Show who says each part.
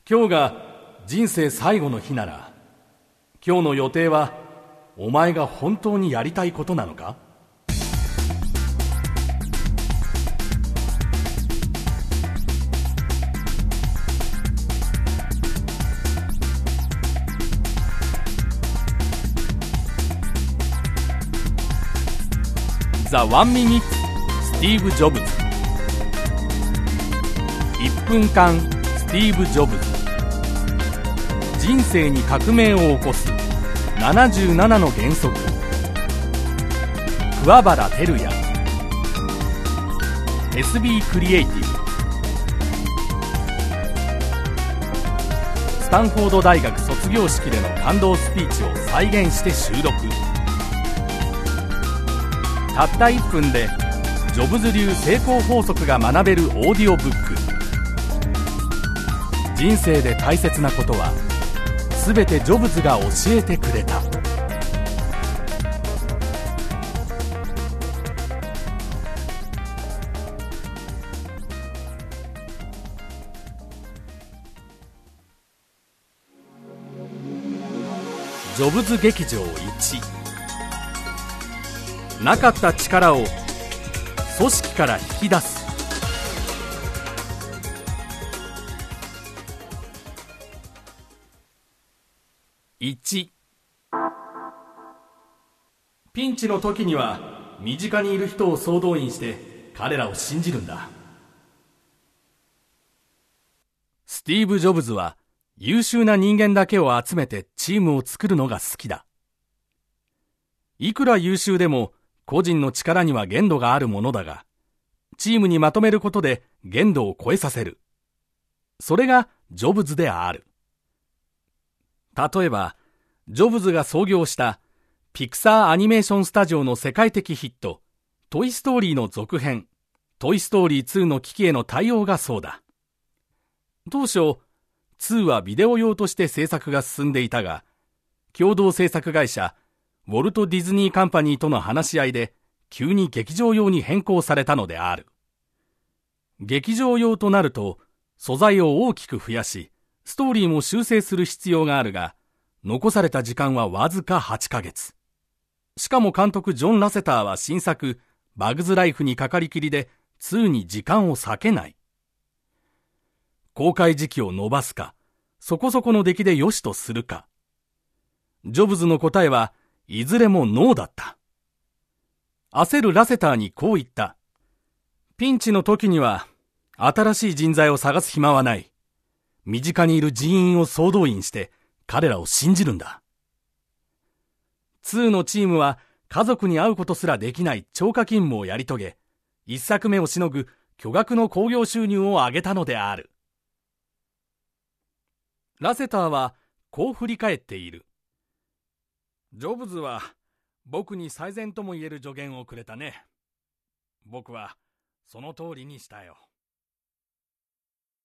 Speaker 1: 今日が人生最後の日なら、今日の予定はお前が本当にやりたいことなのか？ザ・ワンミニッツ・スティーブ・ジョブズ。1分間スティーブ・ジョブズ。人生に革命を起こす77の原則。桑原照也。 SB クリエイティブ。スタンフォード大学卒業式での感動スピーチを再現して収録。たった1分でジョブズ流成功法則が学べるオーディオブック。人生で大切なことはすべてジョブズが教えてくれた。ジョブズ劇場1。なかった力を組織から引き出す。1、ピンチの時には身近にいる人を総動員して彼らを信じるんだ。スティーブ・ジョブズは優秀な人間だけを集めてチームを作るのが好きだ。いくら優秀でも個人の力には限度があるものだが、チームにまとめることで限度を超えさせる。それがジョブズである。例えば、ジョブズが創業したピクサーアニメーションスタジオの世界的ヒット、トイストーリーの続編、トイストーリー2の危機への対応がそうだ。当初、2はビデオ用として制作が進んでいたが、共同制作会社、ウォルト・ディズニー・カンパニーとの話し合いで、急に劇場用に変更されたのである。劇場用となると、素材を大きく増やし、ストーリーも修正する必要があるが、残された時間はわずか8ヶ月。しかも監督ジョン・ラセターは新作、バグズ・ライフにかかりきりで、2に時間を割けない。公開時期を延ばすか、そこそこの出来で良しとするか。ジョブズの答えはいずれもノーだった。焦るラセターにこう言った。ピンチの時には新しい人材を探す暇はない。身近にいる人員を総動員して彼らを信じるんだ。2のチームは家族に会うことすらできない超過勤務をやり遂げ、1作目をしのぐ巨額の興行収入を上げたのである。ラセターはこう振り返っている。ジョブズは僕に最善とも言える助言をくれたね。僕はその通りにしたよ。